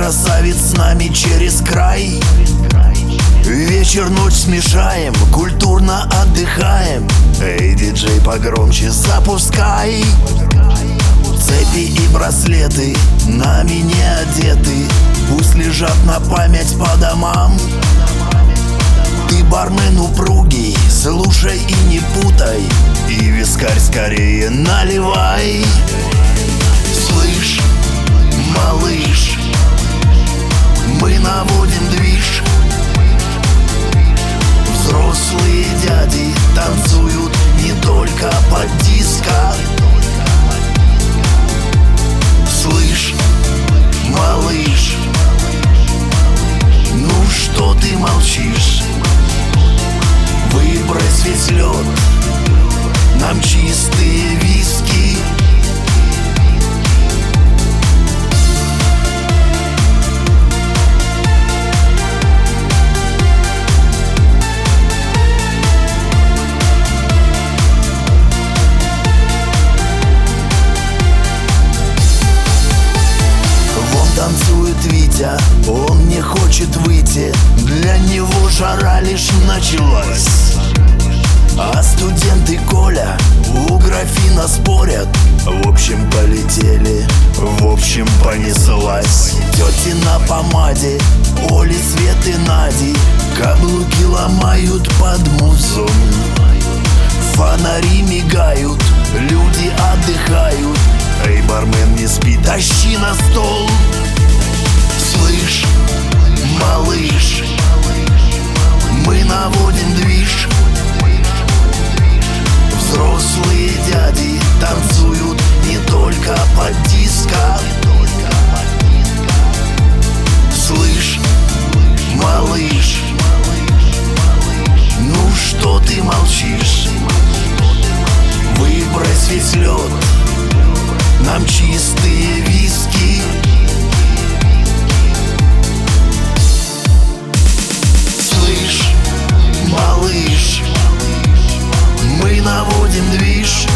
красавиц с нами через край. Вечер, ночь смешаем, культурно отдыхаем. Эй, диджей, погромче запускай. Цепи и браслеты нами не одеты, пусть лежат на память по домам. Ты бармен упругий, слушай и не путай, и вискарь скорее наливай. Слышь, малыш, мы наводим движ. Взрослые дяди танцуют не только под диско. Слышь, малыш, ну что ты молчишь? Выбрось весь лед, нам чистые виски. Танцует Витя, он не хочет выйти, для него жара лишь началась. А студенты Коля у графина спорят, в общем полетели, в общем понеслась. Тети на помаде, Оли, Светы, Нади, каблуки ломают под музон. Фонари мигают, люди отдыхают. Эй, бармен, не спи, тащи на стол. Слышь, малыш, мы наводим движ. Взрослые дяди танцуют не только под диско. Слышь, малыш, ну что ты молчишь? Выбрось весь лед, нам чистые виски. Слышь, малыш, мы наводим движ.